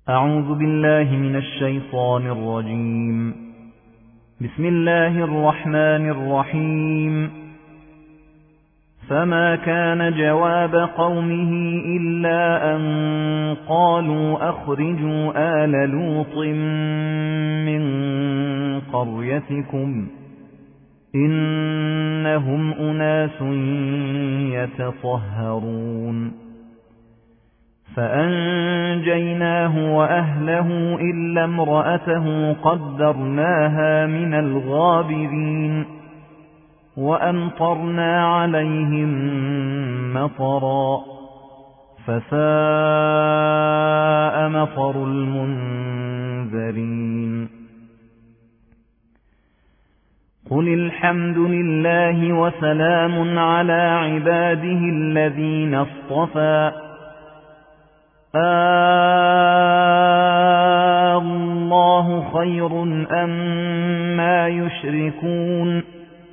أعوذ بالله من الشيطان الرجيم. بسم الله الرحمن الرحيم. فما كان جواب قومه إلا أن قالوا أخرجوا آل لوط من قريتكم إنهم أناس يتطهرون. فأنجيناه وأهله إلا امرأته قدرناها من الغابرين وأمطرنا عليهم مطرا فساء مطر المنذرين. قل الحمد لله وسلام على عباده الذين اصطفى الله خير أما يشركون.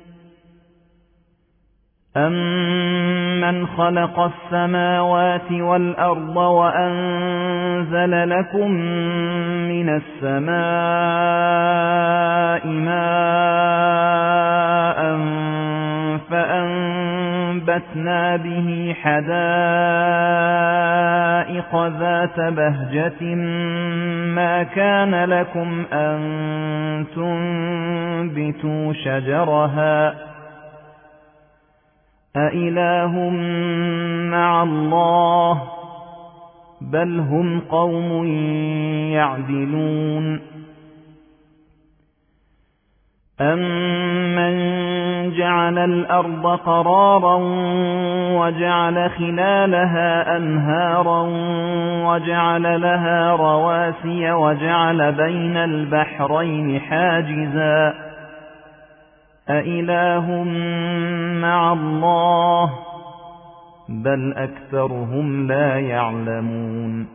أمن خلق السماوات والأرض وأنزل لكم من السماء ماء فأنبتنا به حدائق ذات بهجة ما كان لكم أن تنبتوا شجرها أإله مع الله بل هم قوم يعدلون. أمن جعل الأرض قرارا وجعل خلالها أنهارا وجعل لها رواسي وجعل بين البحرين حاجزا أإله مع الله بل أكثرهم لا يعلمون.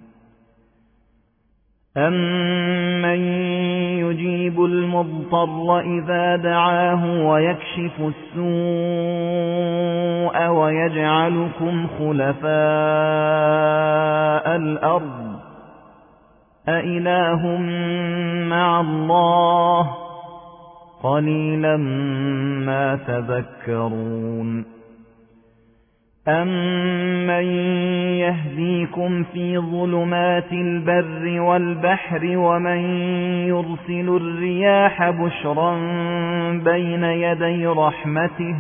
أمن يجيب المضطر إذا دعاه ويكشف السوء ويجعلكم خلفاء الأرض أإله مع الله قليلا ما تذكرون. أمن يهديكم في ظلمات البر والبحر ومن يرسل الرياح بشرا بين يدي رحمته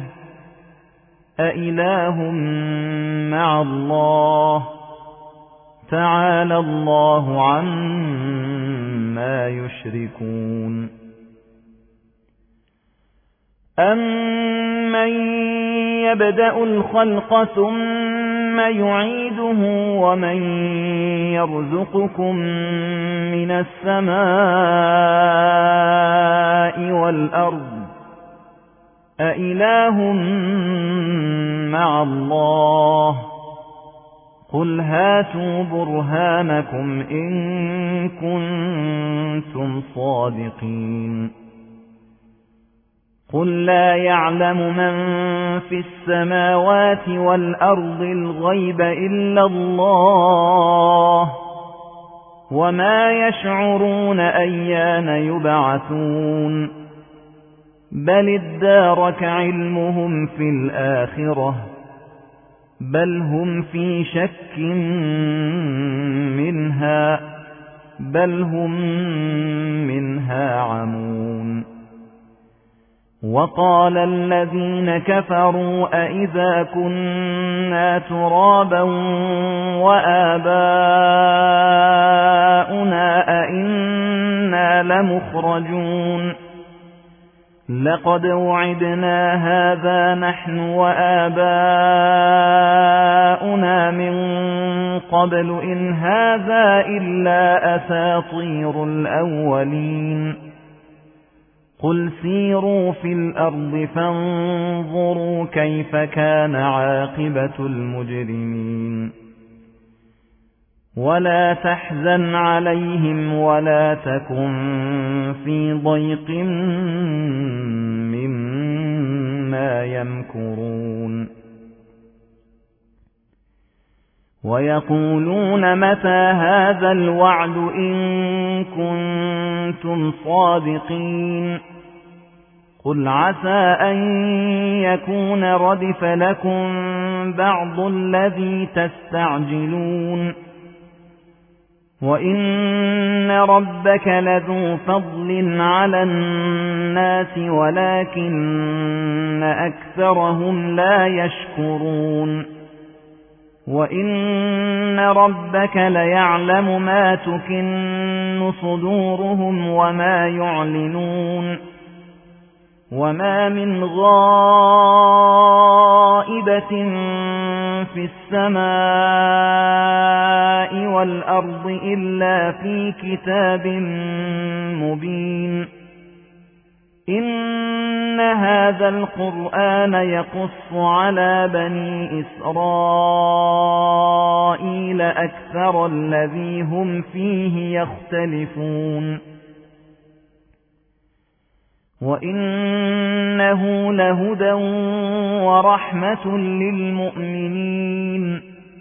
أإله مع الله تعالى الله عما يشركون. أمن يبدأ الخلق ثم يعيده ومن يرزقكم من السماء والأرض أإله مع الله قل هاتوا برهانكم إن كنتم صادقين. قل لا يعلم من في السماوات والأرض الغيب إلا الله وما يشعرون أيان يبعثون بل ادارك علمهم في الآخرة بل هم في شك منها بل هم منها عمون. وقال الذين كفروا أئذا كنا ترابا وآباؤنا أئنا لمخرجون لقد وعدنا هذا نحن وآباؤنا من قبل إن هذا إلا أساطير الأولين. قل سيروا في الأرض فانظروا كيف كان عاقبة المجرمين. ولا تحزن عليهم ولا تكن في ضيق مما يمكرون. ويقولون متى هذا الوعد إن كنتم صادقين قل عسى أن يكون ردف لكم بعض الذي تستعجلون وإن ربك لذو فضل على الناس ولكن أكثرهم لا يشكرون وإن ربك ليعلم ما تكن صدورهم وما يعلنون وما من غائبة في السماء والأرض إلا في كتاب مبين إن هذا القرآن يقص على بني إسرائيل أكثر الذي هم فيه يختلفون وإنه لهدى ورحمة للمؤمنين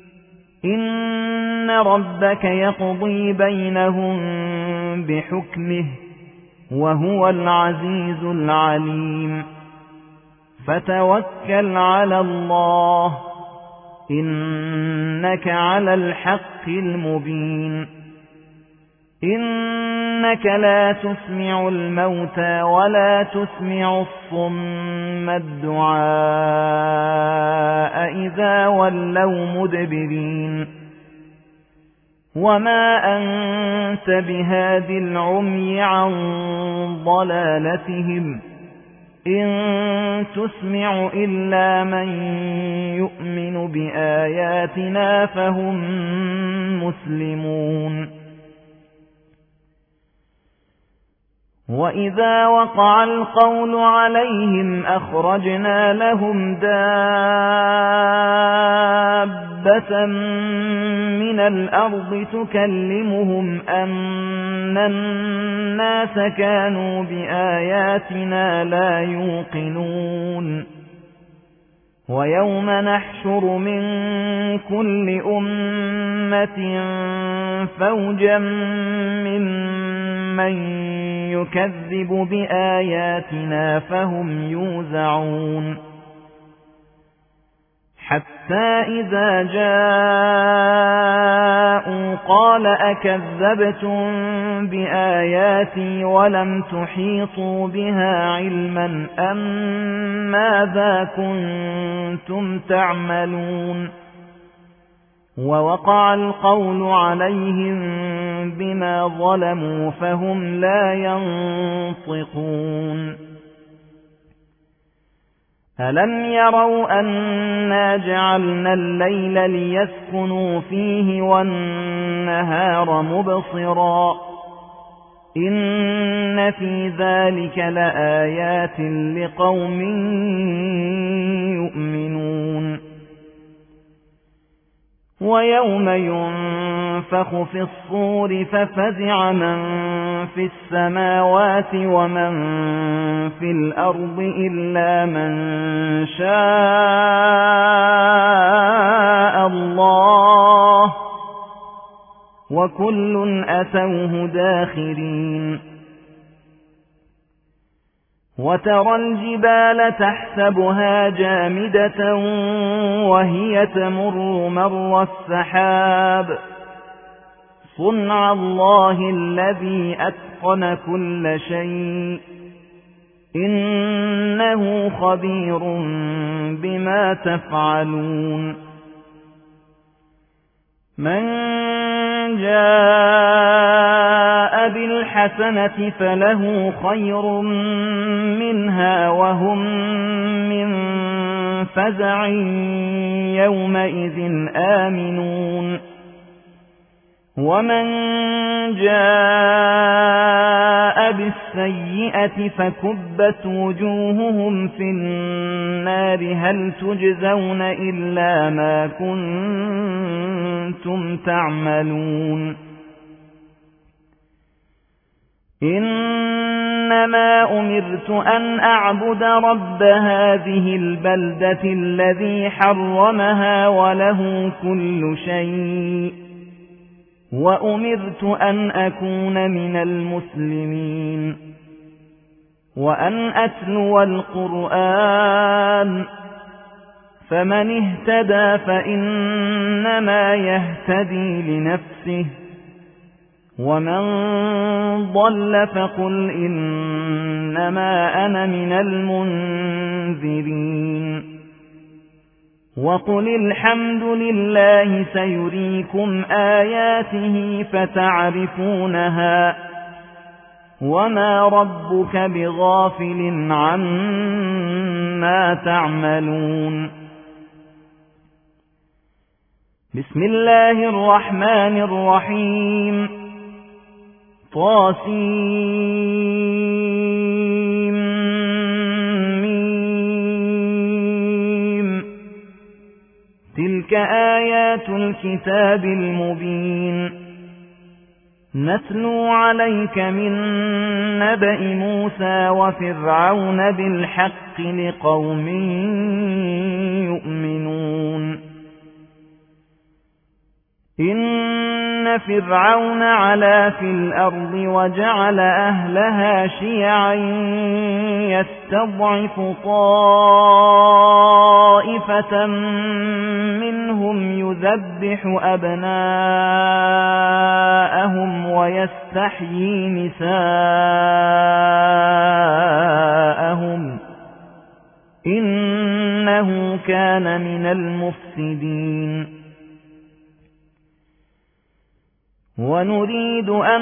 إن ربك يقضي بينهم بحكمه وهو العزيز العليم فتوكل على الله إنك على الحق المبين إنك لا تسمع الموتى ولا تسمع الصم الدعاء إذا ولوا مدبرين وما أنت بهاد العمي عن ضلالتهم إن تسمع إلا من يؤمن بآياتنا فهم مسلمون وإذا وقع القول عليهم أخرجنا لهم دابة من الأرض تكلمهم أن الناس كانوا بآياتنا لا يوقنون ويوم نحشر من كل أمة فوجا ممن يكذب بآياتنا فهم يوزعون حتى إذا جاءوا قال أكذبتم بآياتي ولم تحيطوا بها علما أم ماذا كنتم تعملون ووقع القول عليهم بما ظلموا فهم لا ينطقون ألم يروا أنا جعلنا الليل ليسكنوا فيه والنهار مبصرا إن في ذلك لآيات لقوم يؤمنون ويوم ينفخ في الصور ففزع من في السماوات ومن في الأرض إلا من شاء الله وكل أتوه داخرين وترى الجبال تحسبها جامدة وهي تمر مر السحاب صنع الله الذي أتقن كل شيء إنه خبير بما تفعلون من جاء بالحسنة فله خير منها وهم من فزع يومئذ آمنون ومن جاء بالسيئة فكبت وجوههم في النار هل تجزون إلا ما كنتم تعملون إن إنما أمرت أن أعبد رب هذه البلدة الذي حرمها وله كل شيء وأمرت أن أكون من المسلمين وأن أتلو القرآن فمن اهتدى فإنما يهتدي لنفسه ومن ضل فقل إنما أنا من المنذرين وقل الحمد لله سيريكم آياته فتعرفونها وما ربك بغافل عما تعملون بسم الله الرحمن الرحيم طاسيم تلك آيات الكتاب المبين نتلو عليك من نبأ موسى وفرعون بالحق لقوم يؤمنون إن فرعون علا في الأرض وجعل أهلها شيعا يستضعف طائفة منهم يذبح أبناءهم ويستحيي نساءهم إنه كان من المفسدين ونريد أن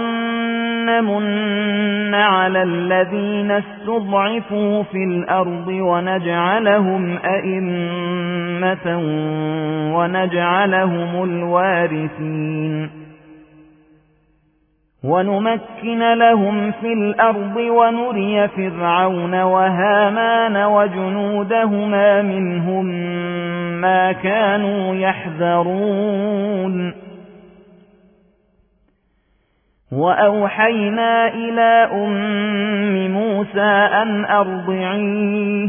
نمن على الذين استضعفوا في الأرض ونجعلهم أئمة ونجعلهم الوارثين ونمكن لهم في الأرض ونري فرعون وهامان وجنودهما منهم ما كانوا يحذرون وأوحينا إلى أم موسى أن أرضعيه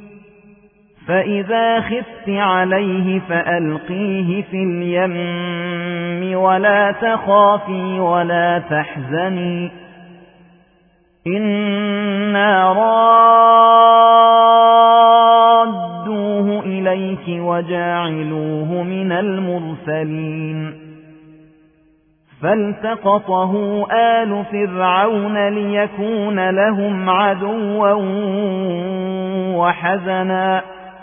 فإذا خفت عليه فألقيه في اليم ولا تخافي ولا تحزني إنا رادوه إليك وجاعلوه من المرسلين فالتقطه آل فرعون ليكون لهم عدوا وحزنا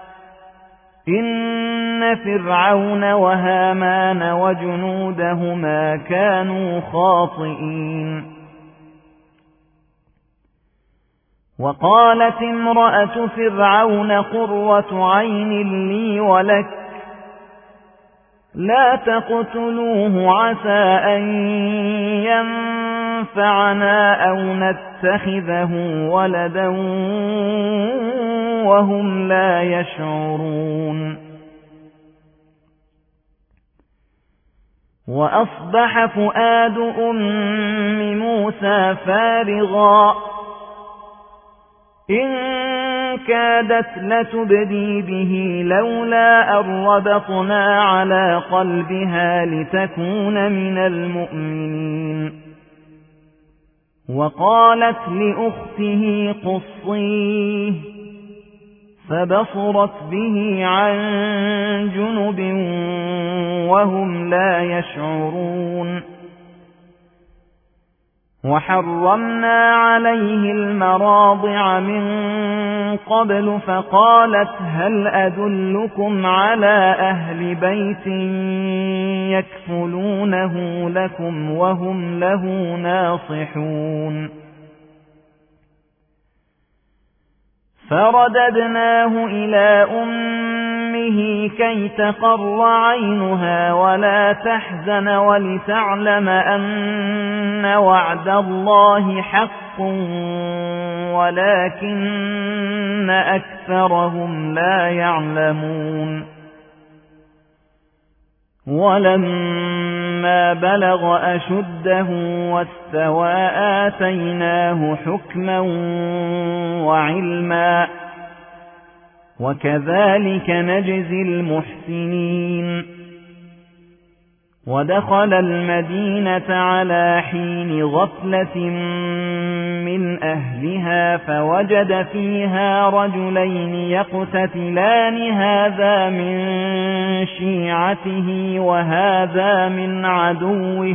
إن فرعون وهامان وجنودهما كانوا خاطئين وقالت امرأة فرعون قرة عين لي ولك لا تقتلوه عسى أن ينفعنا أو نتخذه ولدا وهم لا يشعرون وأصبح فؤاد أم موسى فارغا إن كادت لتبدي به لولا أن ربطنا على قلبها لتكون من المؤمنين وقالت لأخته قصيه فبصرت به عن جنب وهم لا يشعرون وحرمنا عليه المراضع من قبل فقالت هل أدلكم على أهل بيت يكفلونه لكم وهم له ناصحون فرددناه إلى أمه كي تقر عينها ولا تحزن ولتعلم أن وعد الله حق ولكن أكثرهم لا يعلمون ولما فلما بلغ أشده واستوى آتيناه حكما وعلما وكذلك نجزي المحسنين ودخل المدينة على حين غفلة من أهلها فوجد فيها رجلين يقتتلان هذا من شيعته وهذا من عدوه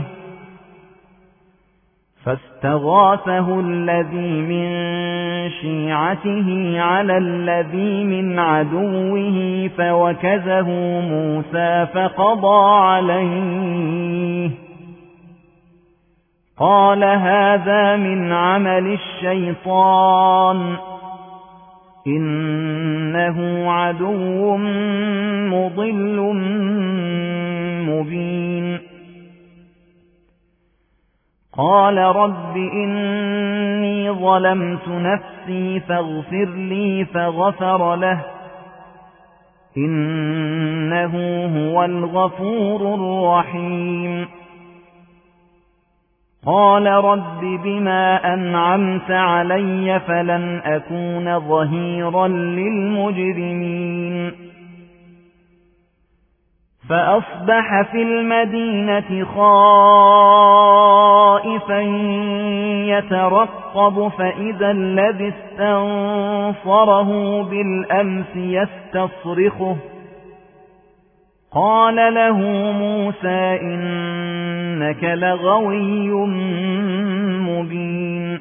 فاستغاثه الذي من شيعته على الذي من عدوه فوكزه موسى فقضى عليه قال هذا من عمل الشيطان إنه عدو مضل مبين قال رب إني ظلمت نفسي فاغفر لي فغفر له إنه هو الغفور الرحيم قال رب بما أنعمت علي فلن أكون ظهيرا للمجرمين فأصبح في المدينة خائفا يترقب فإذا الذي استنصره بالأمس يستصرخه قال له موسى إنك لغوي مبين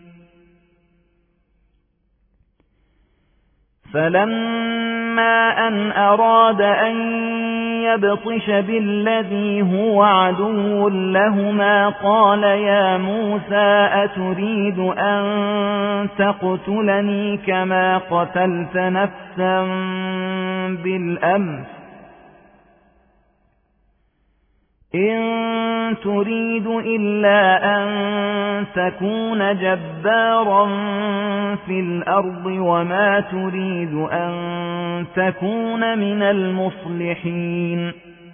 فلما أن أراد أن يبطش بالذي هو عدو لهما قال يا موسى أتريد أن تقتلني كما قتلت نفسا بالأمس إن تريد إلا أن تكون جبارا في الأرض وما تريد أن تكون من المصلحين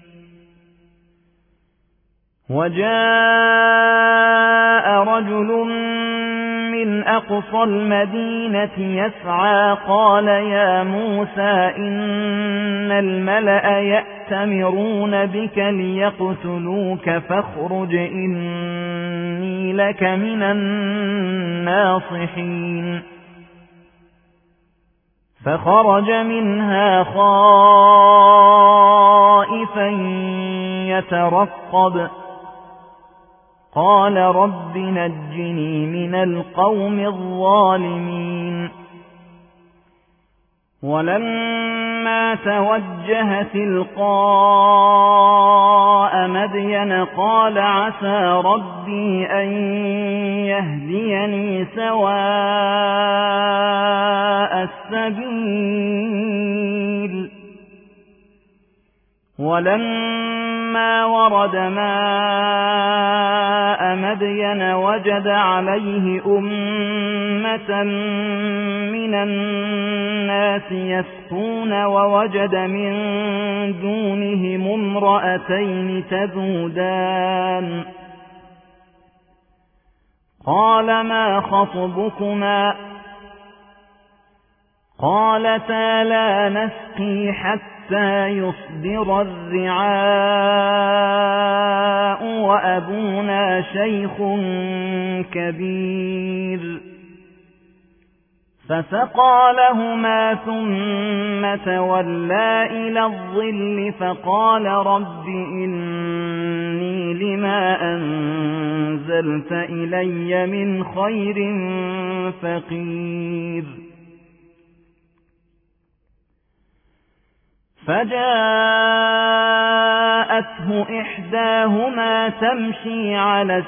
وجاء رجل من أقصى المدينة يسعى قال يا موسى إن الملأ يأتمرون بك ليقتلوك فاخرج إني لك من الناصحين فخرج منها خائفا يترقب قال رب نجني من القوم الظالمين ولما توجه تلقاء مدين قال عسى ربي أن يهديني سواء السبيل ولما ورد ماء مدين وجد عليه أمة من الناس يسقون ووجد من دونهم امرأتين تذودان قال ما خطبكما قالتا لا نسقي حتى يصدر الرعاء وأبونا شيخ كبير فسقى لهما ثم تولى إلى الظل فقال رب إني لما أنزلت إلي من خير فقير فجاءته إحداهما تمشي على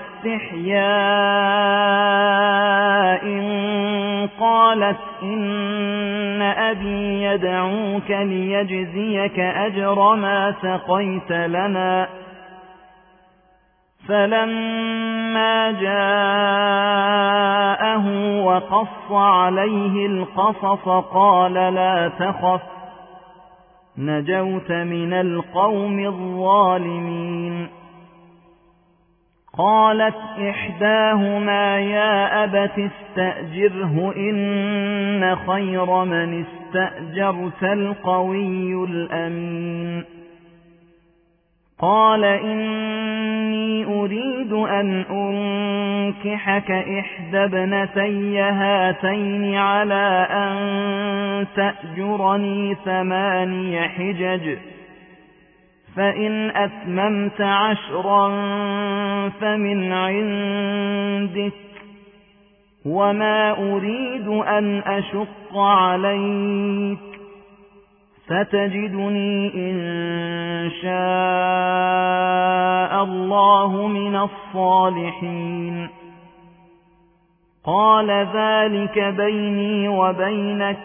استحياء قالت إن أبي يدعوك ليجزيك أجر ما سقيت لنا فلما جاءه وقص عليه القصص قال لا تخف نجوت من القوم الظالمين قالت إحداهما يا أبت استأجره إن خير من استأجرت القوي الأمين قال إني أريد أن أنكحك إحدى ابنتي هاتين على أن تأجرني 8 حجج فإن أتممت 10 فمن عندك وما أريد أن أشق عليك ستجدني إن شاء الله من الصالحين قال ذلك بيني وبينك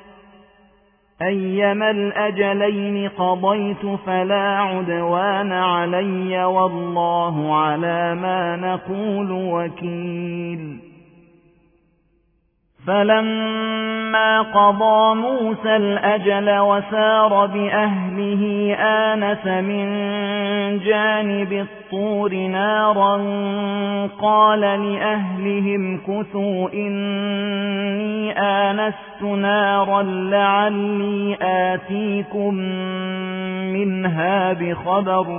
أيما الأجلين قضيت فلا عدوان علي والله على ما نقول وكيل فلما قضى موسى الأجل وسار بأهله آنس من جانب الطور نارا قال لأهلهم كثوا إني آنست نارا لعلي آتيكم منها بخبر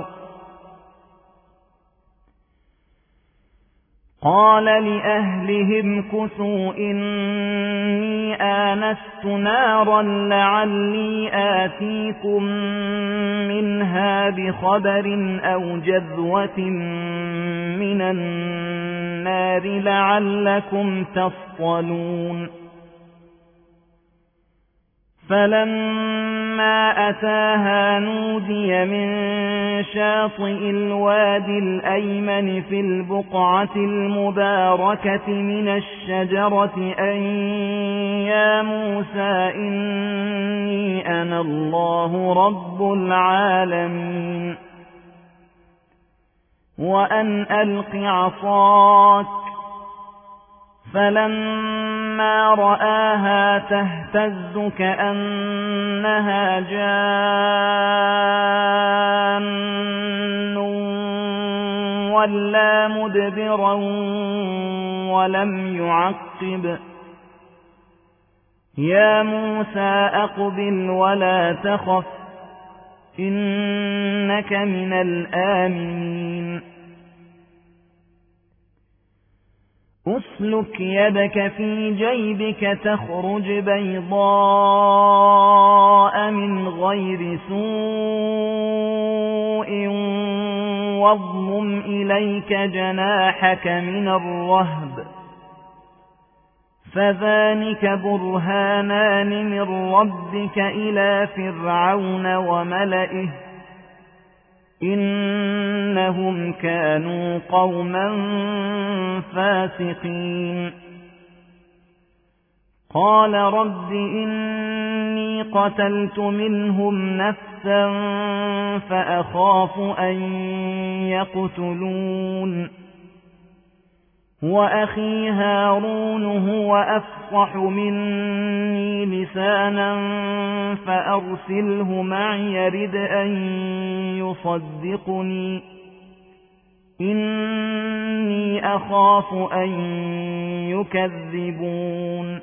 قال لأهلهم كثوا إني آنست نارا لعلي آتيكم منها بخبر أو جذوة من النار لعلكم تصطلون فلما أتاها نودي من شاطئ الوادي الأيمن في البقعة المباركة من الشجرة أن يا موسى إني أنا الله رب العالمين وأن ألق عصاك فلما رآها تهتز كأنها جان ولا مدبرا ولم يعقب يا موسى أقبل ولا تخف إنك من الآمنين أسلك يدك في جيبك تخرج بيضاء من غير سوء واضمم إليك جناحك من الرهب فذلك برهانان من ربك إلى فرعون وملئه إنهم كانوا قوما فاسقين قال رب إني قتلت منهم نفسا فأخاف أن يقتلون وأخي هارون هو أفصح مني لسانا فأرسله معي يرد أن يصدقني إني أخاف أن يكذبون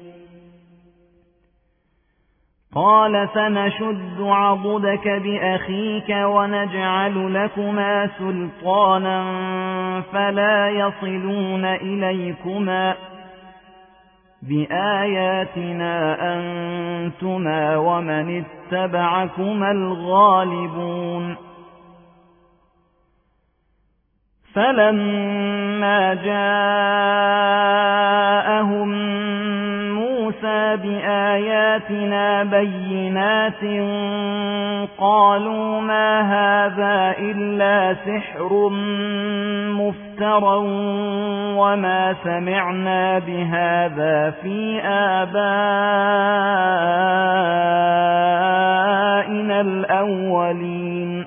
قال سنشد عضدك بأخيك ونجعل لكما سلطانا فلا يصلون إليكما بآياتنا أنتما ومن اتبعكما الغالبون فلما جاءهم موسى بآياتنا بينات قالوا ما هذا إلا سحر مفترى وما سمعنا بهذا في آبائنا الأولين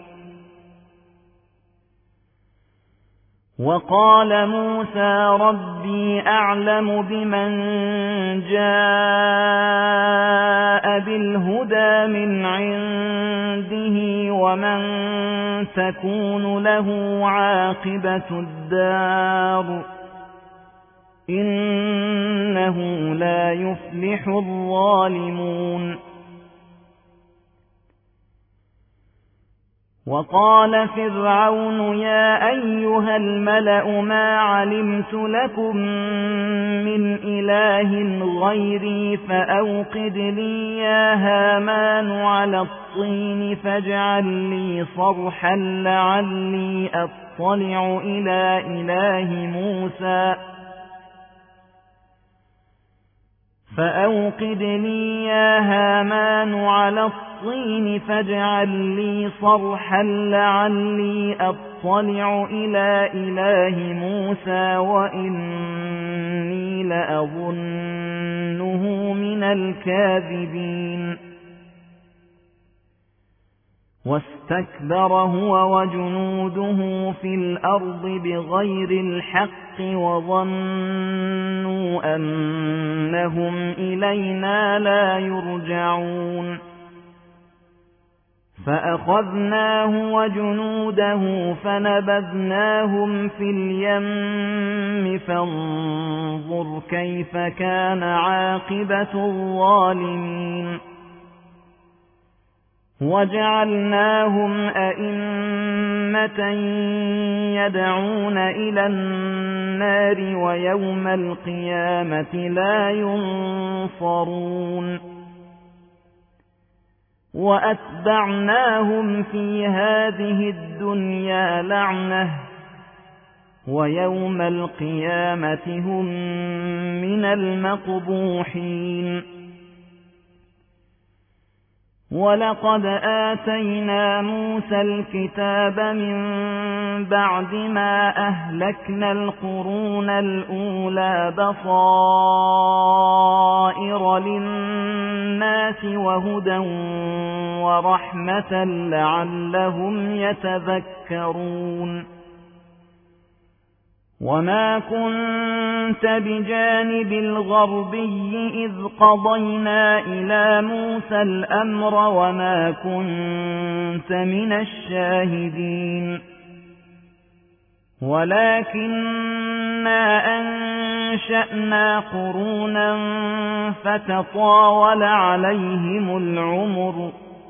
وقال موسى ربي أعلم بمن جاء بالهدى من عنده ومن تكون له عاقبة الدار إنه لا يفلح الظالمون. وقال فرعون يا أيها الملأ ما علمت لكم من إله غيري فأوقد لي يا هامان على الطين فاجعل لي صرحا لعلي أطلع إلى إله موسى فأوقد لي يا هامان على الطين فاجعل لي صرحا لعلي أطلع إلى إله موسى وإني لأظنه من الكاذبين. واستكبر هو وجنوده في الأرض بغير الحق وظنوا أنهم إلينا لا يرجعون فأخذناه وجنوده فنبذناهم في اليم فانظر كيف كان عاقبة الظالمين. وجعلناهم أئمة يدعون إلى النار ويوم القيامة لا ينصرون. وأتبعناهم في هذه الدنيا لعنة ويوم القيامة هم من المقبوحين. ولقد آتينا موسى الكتاب من بعد ما أهلكنا القرون الأولى بصائر للناس وهدى ورحمة لعلهم يتذكرون. وما كنت بجانب الغربي إذ قضينا إلى موسى الأمر وما كنت من الشاهدين ولكننا أنشأنا قرونا فتطاول عليهم العمر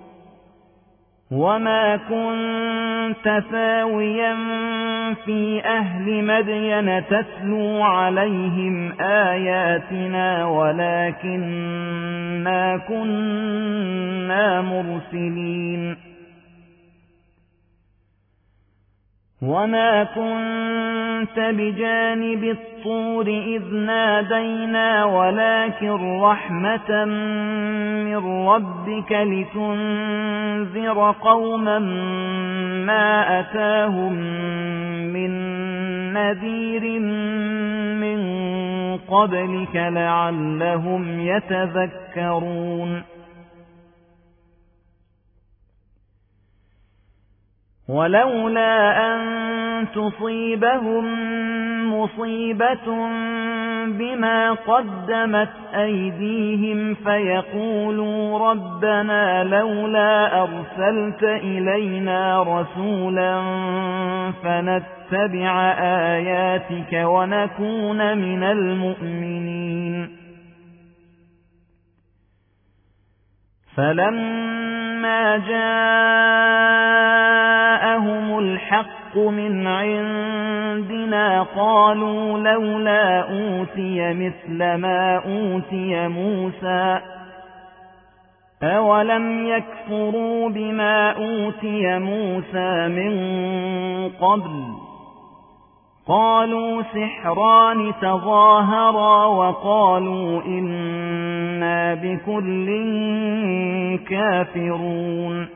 وما كنت ثاويا في أهل مدين تتلو عليهم آياتنا ولكننا كنا مرسلين. وما كنت بجانب الطور إذ نادينا ولكن رحمة من ربك لتنذر قوما ما أتاهم من نذير من قبلك لعلهم يتذكرون. ولولا أن تصيبهم مصيبة بما قدمت أيديهم فيقولوا ربنا لولا أرسلت إلينا رسولا فنتبع آياتك ونكون من المؤمنين. فلما جاءهم الحق من عندنا قالوا لولا أوتي مثل ما أوتي موسى أولم يكفروا بما أوتي موسى من قبل قالوا سحران تظاهرا وقالوا إنا بكل كافرون.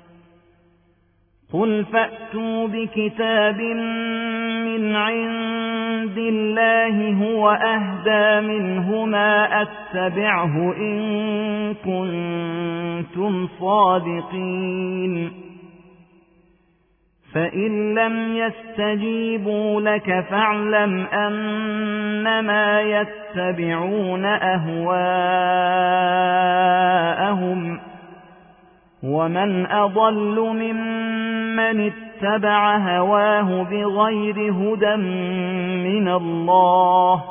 قل فأتوا بكتاب من عند الله هو أهدى منهما أتبعه إن كنتم صادقين. فإن لم يستجيبوا لك فاعلم أنما يتبعون أهواءهم ومن أضل ممن اتبع هواه بغير هدى من الله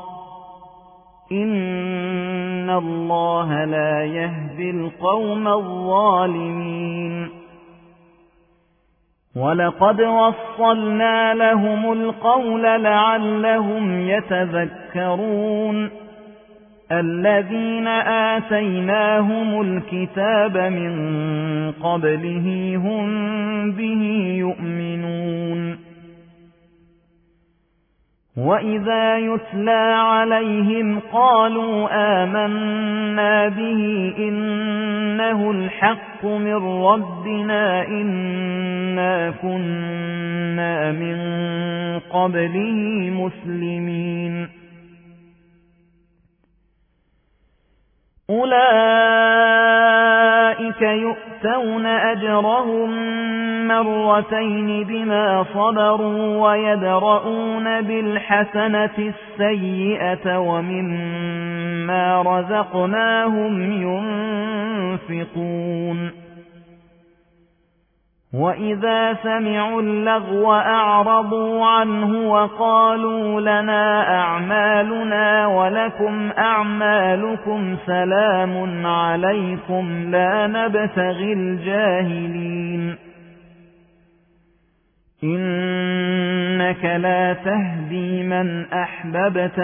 إن الله لا يهدي القوم الظالمين ولقد وصلنا لهم القول لعلهم يتذكرون الذين آتيناهم الكتاب من قبله هم به يؤمنون وإذا يتلى عليهم قالوا آمنا به إنه الحق من ربنا إنا كنا من قبله مسلمين أولئك يؤتون أجرهم مرتين بما صبروا ويدرؤون بالحسنة السيئة ومما رزقناهم ينفقون وإذا سمعوا اللغو أعرضوا عنه وقالوا لنا أعمالنا ولكم أعمالكم سلام عليكم لا نبتغي الجاهلين إنك لا تهدي من أحببت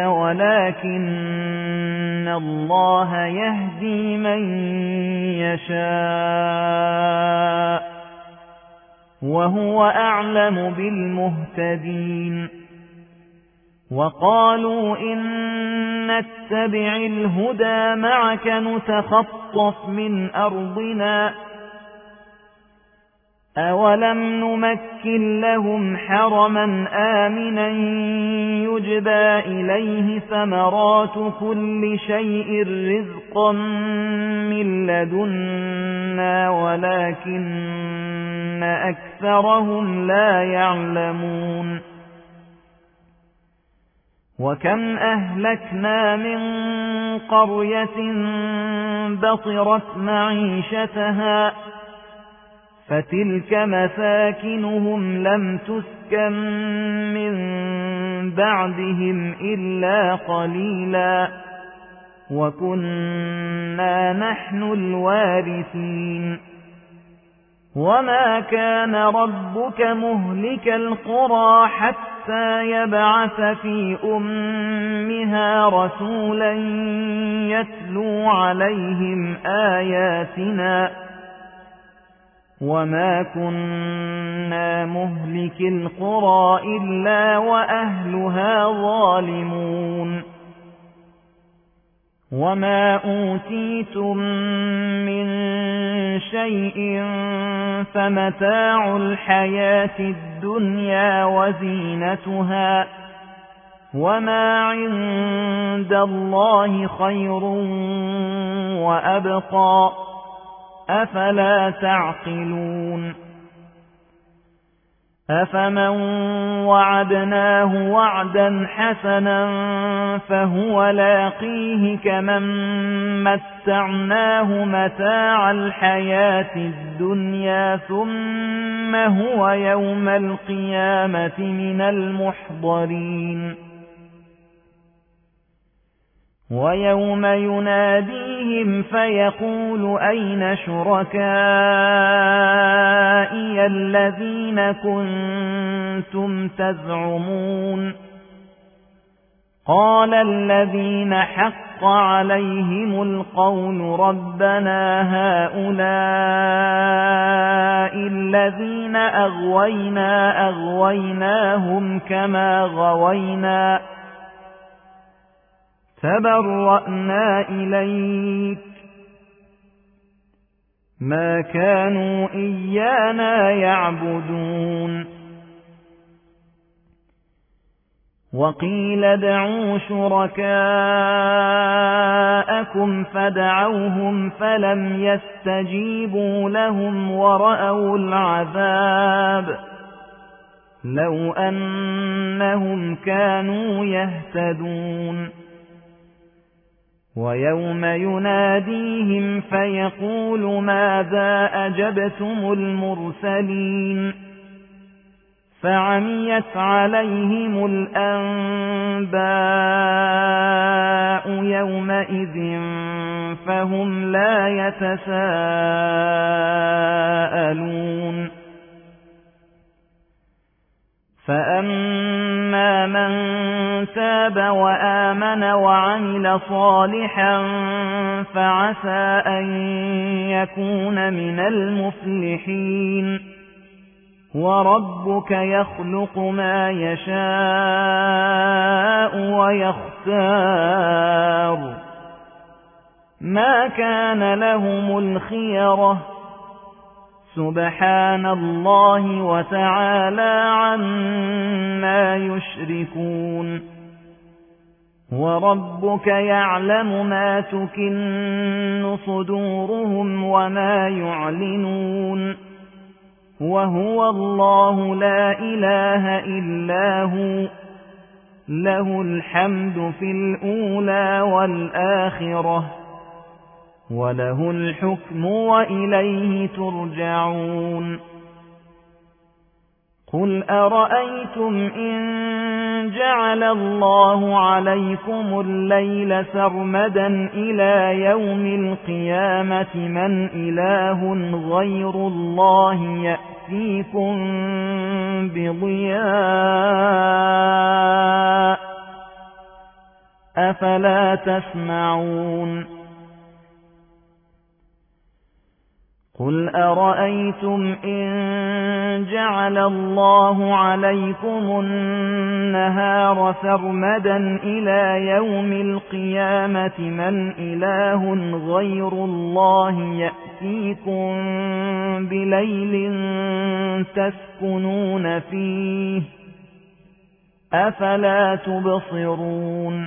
ولكن الله يهدي من يشاء وهو أعلم بالمهتدين وقالوا إن نتبع الهدى معك نتخطف من أرضنا أولم نمكن لهم حرما آمنا يجبى إليه ثمرات كل شيء رزقا من لدنا ولكن أكثرهم لا يعلمون وكم أهلكنا من قرية بطرت معيشتها فتلك مساكنهم لم تسكن من بعدهم إلا قليلا وكنا نحن الوارثين وما كان ربك مهلك القرى حتى يبعث في أمها رسولا يتلو عليهم آياتنا وما كنا مهلك القرى إلا وأهلها ظالمون وما أوتيتم من شيء فمتاع الحياة الدنيا وزينتها وما عند الله خير وأبقى أفلا تعقلون أفمن وعدناه وعدا حسنا فهو لاقيه كمن متعناه متاع الحياة الدنيا ثم هو يوم القيامة من المحضرين ويوم يناديهم فيقول أين شركائي الذين كنتم تزعمون قال الذين حق عليهم القول ربنا هؤلاء الذين أغويناهم كما غوينا تبرأنا إليك ما كانوا إيانا يعبدون وقيل ادعوا شركاءكم فدعوهم فلم يستجيبوا لهم ورأوا العذاب لو أنهم كانوا يهتدون ويوم يناديهم فيقول ماذا أجبتم المرسلين فعميت عليهم الأنباء يومئذ فهم لا يتساءلون فأما من تاب وآمن وعمل صالحا فعسى أن يكون من المفلحين وربك يخلق ما يشاء ويختار ما كان لهم الخيرة سبحان الله وتعالى عما يشركون وربك يعلم ما تكن صدورهم وما يعلنون وهو الله لا إله إلا هو له الحمد في الأولى والآخرة وله الحكم وإليه ترجعون قل أرأيتم إن جعل الله عليكم الليل سرمدا إلى يوم القيامة من إله غير الله يأتيكم بضياء أفلا تسمعون قل أرأيتم إن جعل الله عليكم النهار سرمدا إلى يوم القيامة من إله غير الله يأتيكم بليل تسكنون فيه أفلا تبصرون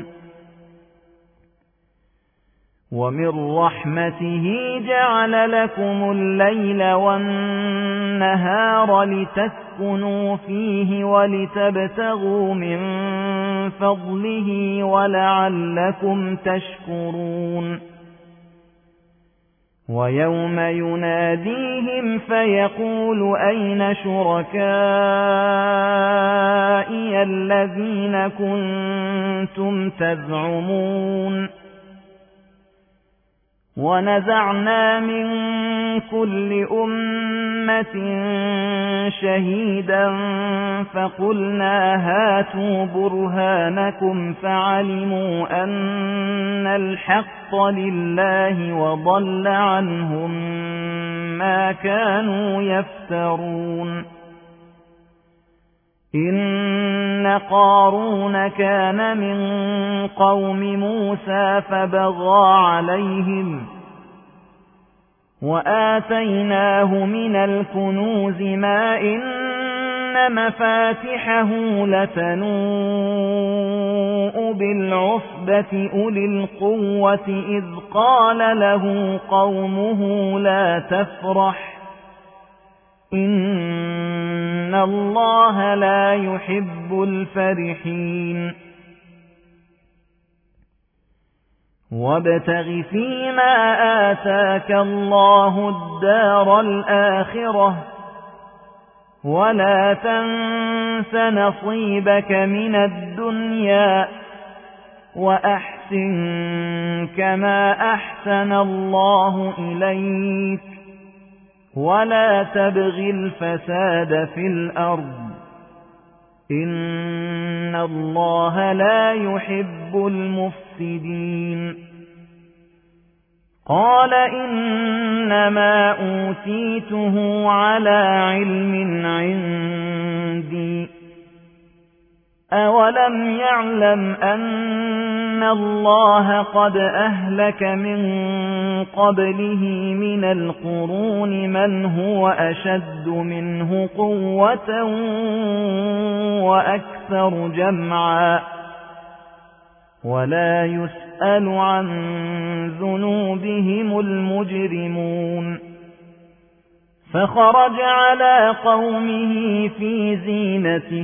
ومن رحمته جعل لكم الليل والنهار لتسكنوا فيه ولتبتغوا من فضله ولعلكم تشكرون ويوم يناديهم فيقول أين شركائي الذين كنتم تزعمون ونزعنا من كل أمة شهيدا فقلنا هاتوا برهانكم فعلموا أن الحق لله وضل عنهم ما كانوا يفترون إن قارون كان من قوم موسى فبغى عليهم وآتيناه من الكنوز ما إن مفاتحه لتنوء بالعصبة أولي القوة إذ قال له قومه لا تفرح إن الله لا يحب الفرحين وابتغ فيما آتاك الله الدار الآخرة ولا تنس نصيبك من الدنيا وأحسن كما أحسن الله إليك ولا تبغ الفساد في الأرض إن الله لا يحب المفسدين قال إنما أوتيته على علم عندي أولم يعلم أن الله قد أهلك من قبله من القرون من هو أشد منه قوة وأكثر جمعا ولا يسأل عن ذنوبهم المجرمون فخرج على قومه في زينته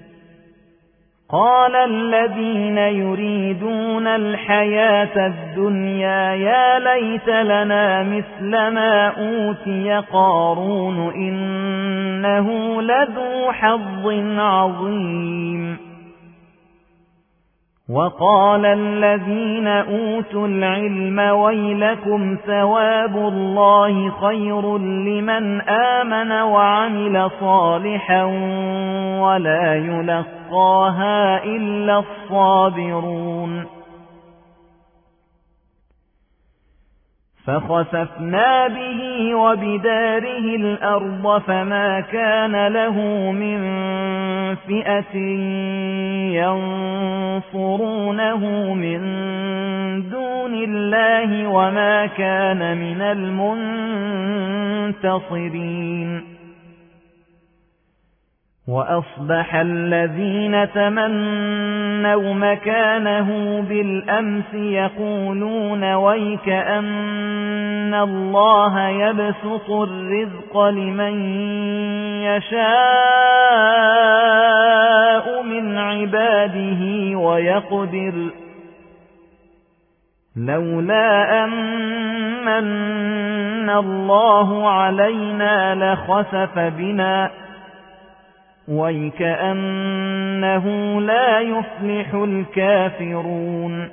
قال الذين يريدون الحياة الدنيا يا ليت لنا مثل ما أوتي قارون إنه لذو حظ عظيم وقال الذين أوتوا العلم ويلكم ثواب الله خير لمن آمن وعمل صالحا ولا يلقاها إلا الصابرون فخسفنا به وبداره الأرض فما كان له من فئة ينصرونه من دون الله وما كان من المنتصرين وأصبح الذين تمنوا مكانه بالأمس يقولون ويك أن الله يبسط الرزق لمن يشاء من عباده ويقدر لولا أمن الله علينا لخسف بنا وَيْكَأَنَّهُ لَا يُفْلِحُ الْكَافِرُونَ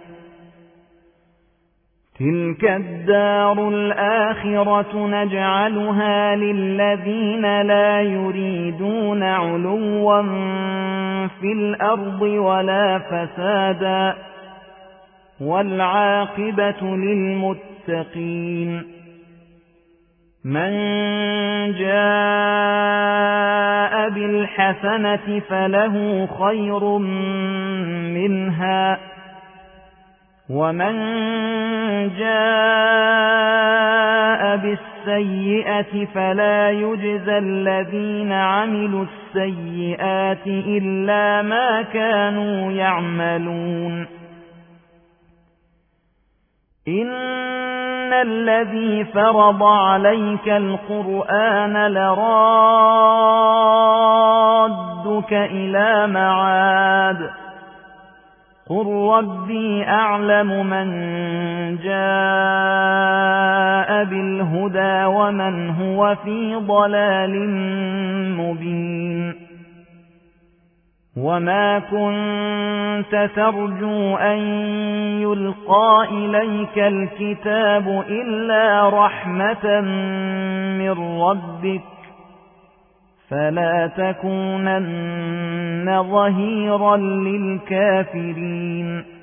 تِلْكَ الدَّارُ الْآخِرَةُ نَجْعَلُهَا لِلَّذِينَ لَا يُرِيدُونَ عُلُوًّا فِي الْأَرْضِ وَلَا فَسَادًا وَالْعَاقِبَةُ لِلْمُتَّقِينَ مَنْ جَاءَ بِالْحَسَنَةِ فَلَهُ خَيْرٌ مِنْهَا وَمَنْ جَاءَ بِالسَّيِّئَةِ فَلَا يُجْزَى الَّذِينَ عَمِلُوا السَّيِّئَاتِ إِلَّا مَا كَانُوا يَعْمَلُونَ إِنَّ الَّذِي فَرَضَ عَلَيْكَ الْقُرْآنَ لَرَادُّكَ إِلَى مَعَادٍ قُل رَّبِّي أَعْلَمُ مَن جَاءَ بِالْهُدَى وَمَنْ هُوَ فِي ضَلَالٍ مُّبِينٍ وَمَا كُنتَ تَرْجُو أَن يُلْقَىٰ إِلَيْكَ الْكِتَابُ إِلَّا رَحْمَةً مِّن رَّبِّكَ فَلَا تَكُونَنَّ ظَهِيرًا لِّلْكَافِرِينَ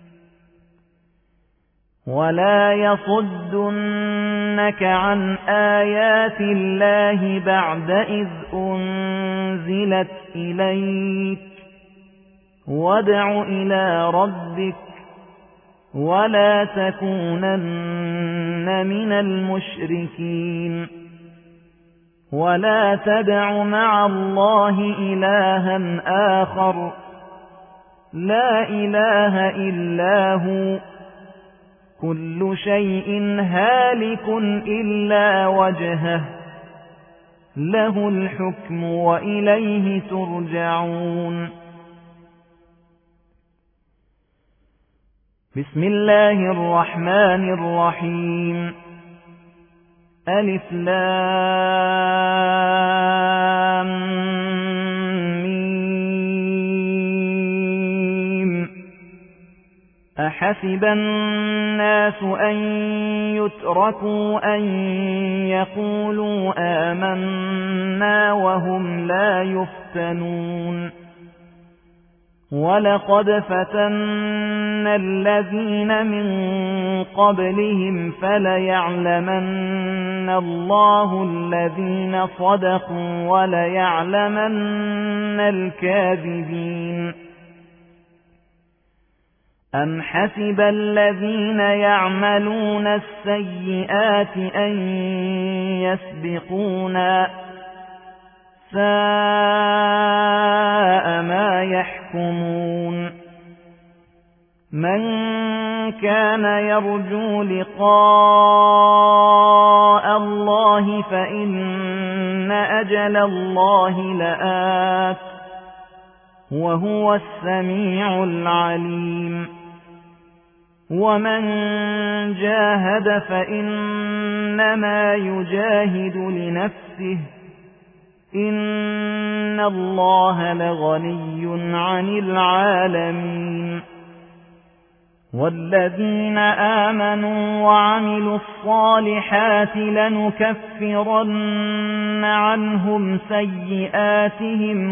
وَلَا يَصُدُّنَّكَ عَنْ آيَاتِ اللَّهِ بَعْدَ إِذْ أُنزِلَتْ إِلَيْكَ وَادْعُ إِلَى رَبِّكَ وَلَا تَكُونَنَّ مِنَ الْمُشْرِكِينَ وَلَا تَدْعُ مَعَ اللَّهِ إِلَٰهًا آخَرَ لَا إِلَٰهَ إِلَّا هُوَ كُلُّ شَيْءٍ هَالِكٌ إِلَّا وَجْهَهُ لَهُ الْحُكْمُ وَإِلَيْهِ تُرْجَعُونَ بسم الله الرحمن الرحيم ألف لام ميم أحسب الناس أن يتركوا أن يقولوا آمنا وهم لا يفتنون ولقد فتنا الذين من قبلهم فليعلمن الله الذين صدقوا وليعلمن الكاذبين أم حسب الذين يعملون السيئات أن يسبقونا ساء ما يحكمون من كان يرجو لقاء الله فإن أجل الله لآت وهو السميع العليم ومن جاهد فإنما يجاهد لنفسه إن الله لغني عن العالمين والذين آمنوا وعملوا الصالحات لنكفرن عنهم سيئاتهم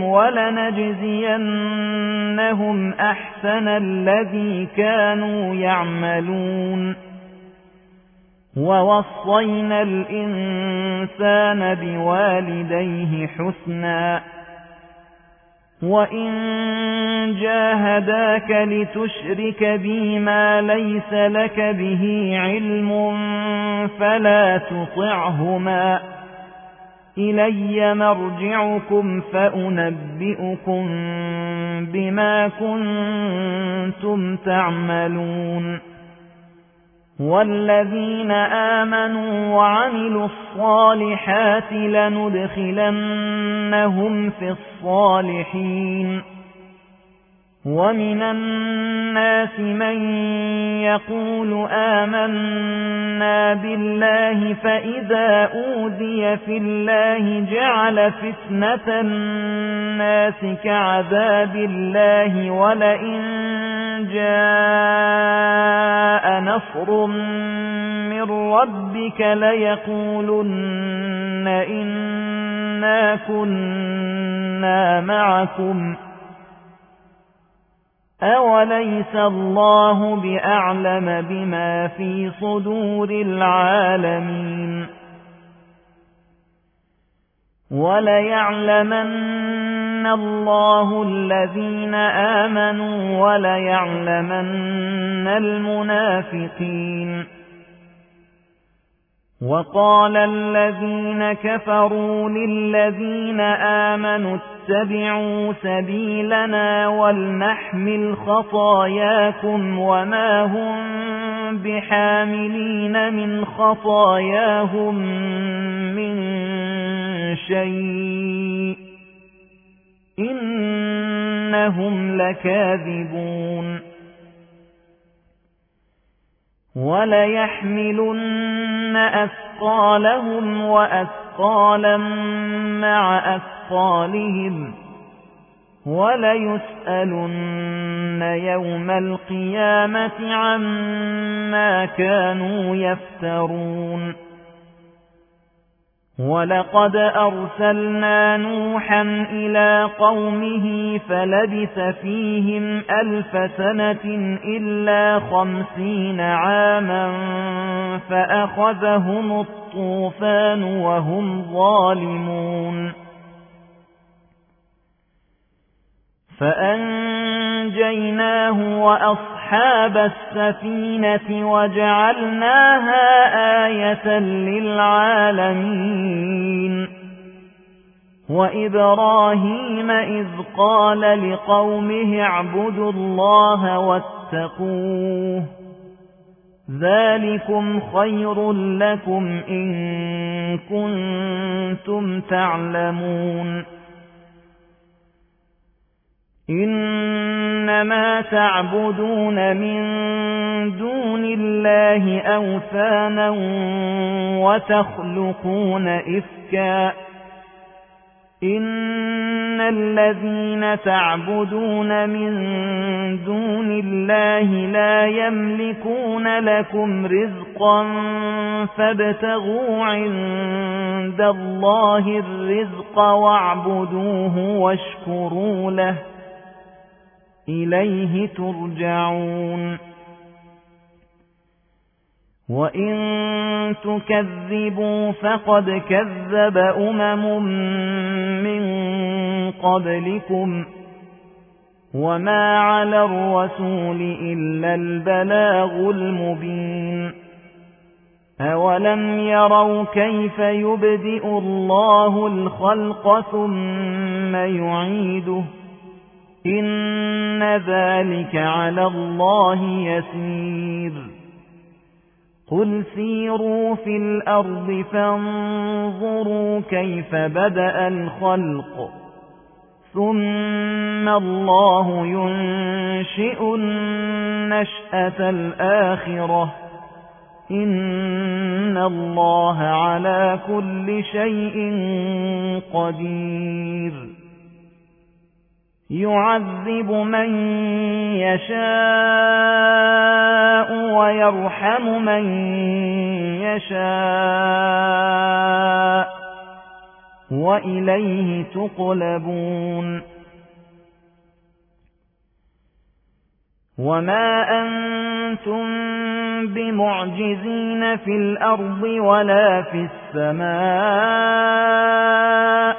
ولنجزينهم أحسن الذي كانوا يعملون ووصينا الإنسان بوالديه حسنا وإن جاهداك لتشرك بي ما ليس لك به علم فلا تطعهما إلي مرجعكم فأنبئكم بما كنتم تعملون والذين آمنوا وعملوا الصالحات لندخلنهم في الصالحين ومن الناس من يقول آمنا بالله فإذا أوذي في الله جعل فتنة الناس كعذاب الله ولئن جاء نصر من ربك ليقولن إنا كنا معكم أوليس الله بأعلم بما في صدور العالمين وليعلمن الله الذين آمنوا وليعلمن المنافقين وقال الذين كفروا للذين آمنوا اتبعوا سبيلنا ولنحمل خطاياكم وما هم بحاملين من خطاياهم من شيء إنهم لكاذبون وليحملن أثقالهم وأثقالا مع أثقالهم وليسألن يوم القيامة عما كانوا يفترون ولقد أرسلنا نوحا إلى قومه فلبث فيهم 1000 سنة إلا 50 عاما فأخذهم الطوفان وهم ظالمون فأنجيناه وأصحاب السفينة وجعلناها آية للعالمين وإبراهيم إذ قال لقومه اعبدوا الله واتقوه ذلكم خير لكم إن كنتم تعلمون إنما تعبدون من دون الله أوثانا وتخلقون إفكا إن الذين تعبدون من دون الله لا يملكون لكم رزقا فابتغوا عند الله الرزق واعبدوه واشكروا له إليه ترجعون وإن تكذبوا فقد كذب من قبلكم وما على الرسول إلا البلاغ المبين أولم يروا كيف يبدئ الله الخلق ثم يعيده إن ذلك على الله يسير قل سيروا في الأرض فانظروا كيف بدأ الخلق ثم الله ينشئ النشأة الآخرة إن الله على كل شيء قدير يعذب من يشاء ويرحم من يشاء وإليه تقلبون وما أنتم بمعجزين في الأرض ولا في السماء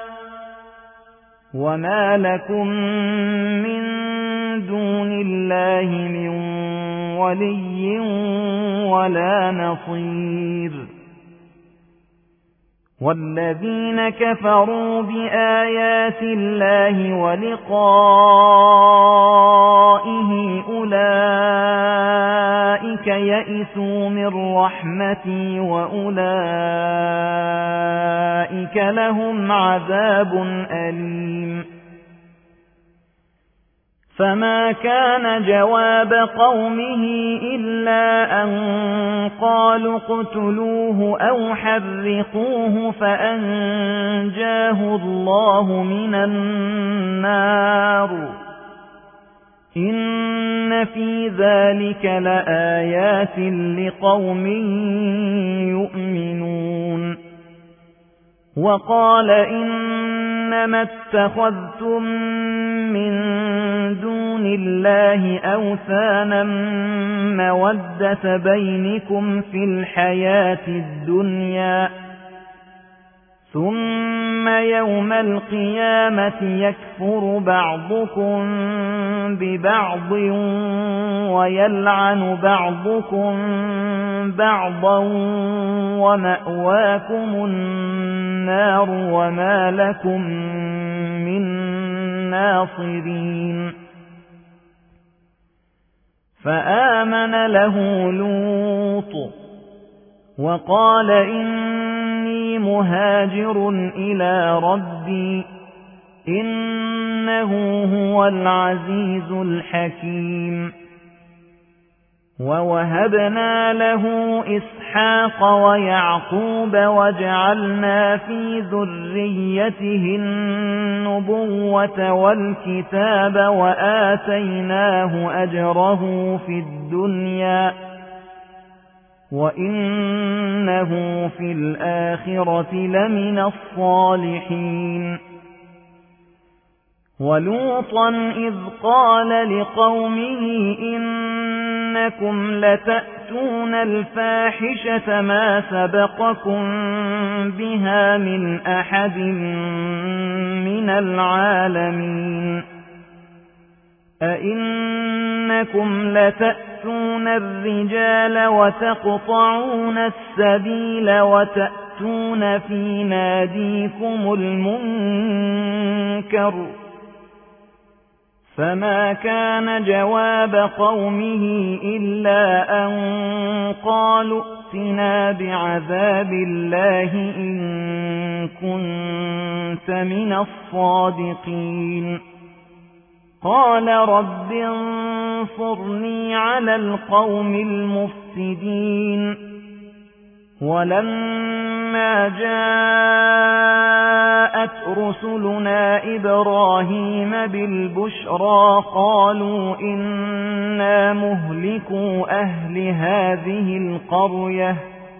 وما لكم من دون الله من ولي ولا نصير والذين كفروا بآيات الله ولقائه أولئك يئسوا من رحمتي وأولئك لهم عذاب أليم فما كان جواب قومه إلا أن قالوا اقتلوه أو حرقوه فأنجاه الله من النار إن في ذلك لآيات لقوم يؤمنون وقال إنما اتخذتم من دون الله أوثانا مودة بينكم في الحياة الدنيا ثم يوم القيامة يكفر بعضكم ببعض ويلعن بعضكم بعضا ومأواكم النار وما لكم من ناصرين فآمن له لوط وقال إني مهاجر إلى ربي إنه هو العزيز الحكيم ووهبنا له إسحاق ويعقوب وجعلنا في ذريته النبوة والكتاب وآتيناه أجره في الدنيا وإنه في الآخرة لمن الصالحين ولوطا إذ قال لقومه إنكم لتأتون الفاحشة ما سبقكم بها من أحد من العالمين أئنكم لتأتون الرجال وتقطعون السبيل وتأتون في ناديكم المنكر فما كان جواب قومه إلا أن قالوا ائتنا بعذاب الله إن كنت من الصادقين قال رب انصرني على القوم المفسدين ولما جاءت رسلنا إبراهيم بالبشرى قالوا إنا مهلكوا أهل هذه القرية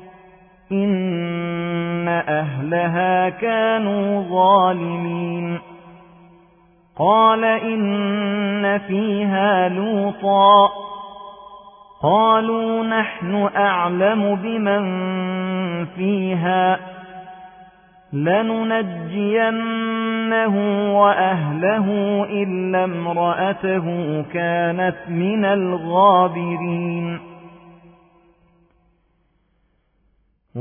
إن أهلها كانوا ظالمين قال إن فيها لوطا قالوا نحن أعلم بمن فيها لننجينه وأهله إلا امرأته كانت من الغابرين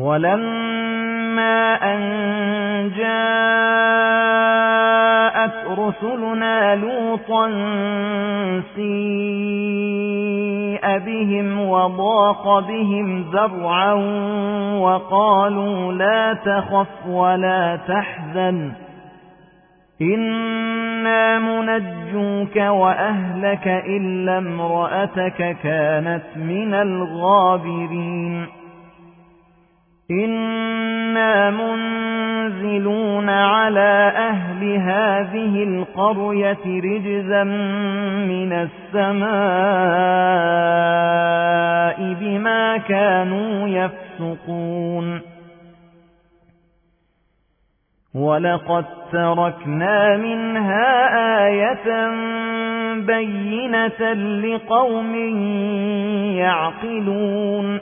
ولما أن جاءت رسلنا لوطا سيء بهم وضاق بهم ذرعا وقالوا لا تخف ولا تحزن إنا منجوك وأهلك إلا امرأتك كانت من الغابرين إنا منزلون على أهل هذه القرية رجزا من السماء بما كانوا يفسقون ولقد تركنا منها آية بينة لقوم يعقلون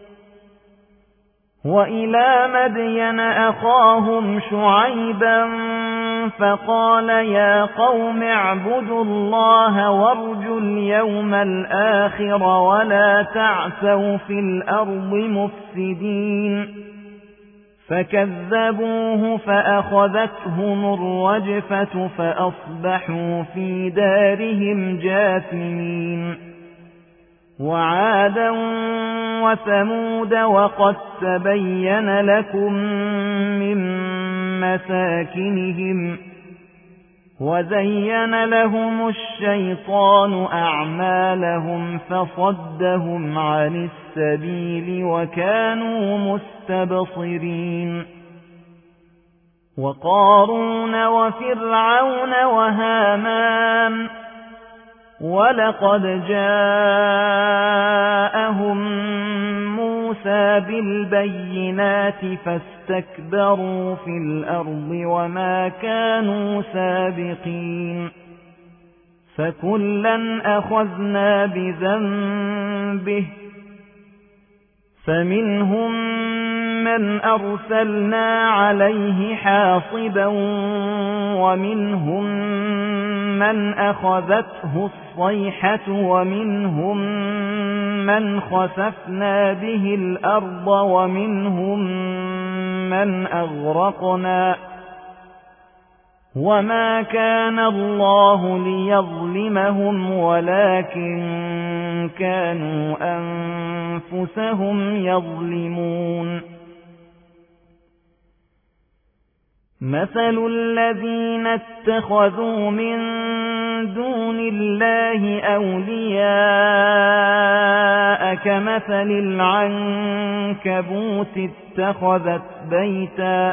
وإلى مدين أخاهم شعيبا فقال يا قوم اعبدوا الله وارجوا اليوم الآخر ولا تعثوا في الأرض مفسدين فكذبوه فأخذتهم الرجفة فأصبحوا في دارهم جاثمين وعادا وثمود وقد تبين لكم من مساكنهم وزين لهم الشيطان أعمالهم فصدهم عن السبيل وكانوا مستبصرين وقارون وفرعون وهامان ولقد جاءهم موسى بالبينات فاستكبروا في الأرض وما كانوا سابقين فكلا أخذنا بذنبه فمنهم من أرسلنا عليه حاصبا ومنهم من أخذته الصيحة ومنهم من خسفنا به الأرض ومنهم من أغرقنا وما كان الله ليظلمهم ولكن كانوا أنفسهم يظلمون مثل الذين اتخذوا من دون الله أولياء كمثل العنكبوت اتخذت بيتا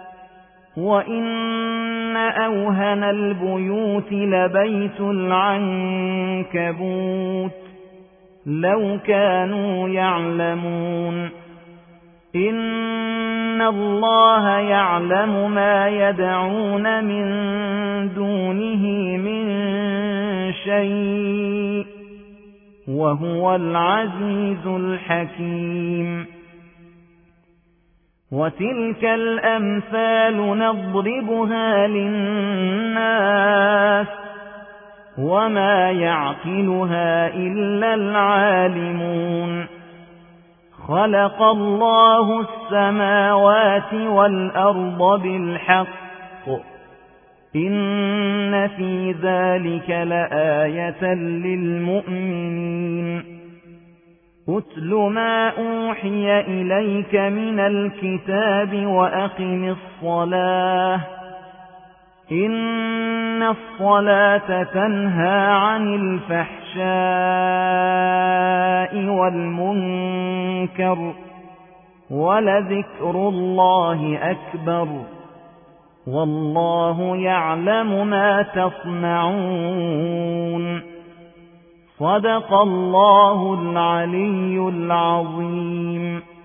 وإن أوهن البيوت لبيت العنكبوت لو كانوا يعلمون إن الله يعلم ما يدعون من دونه من شيء وهو العزيز الحكيم وتلك الأمثال نضربها للناس وما يعقلها إلا العالمون خلق الله السماوات والأرض بالحق إن في ذلك لآية للمؤمنين أتل ما أوحي إليك من الكتاب وأقم الصلاة إن الصلاة تنهى عن الفحشاء والمنكر ولذكر الله أكبر والله يعلم ما تصنعون صدق الله العلي العظيم.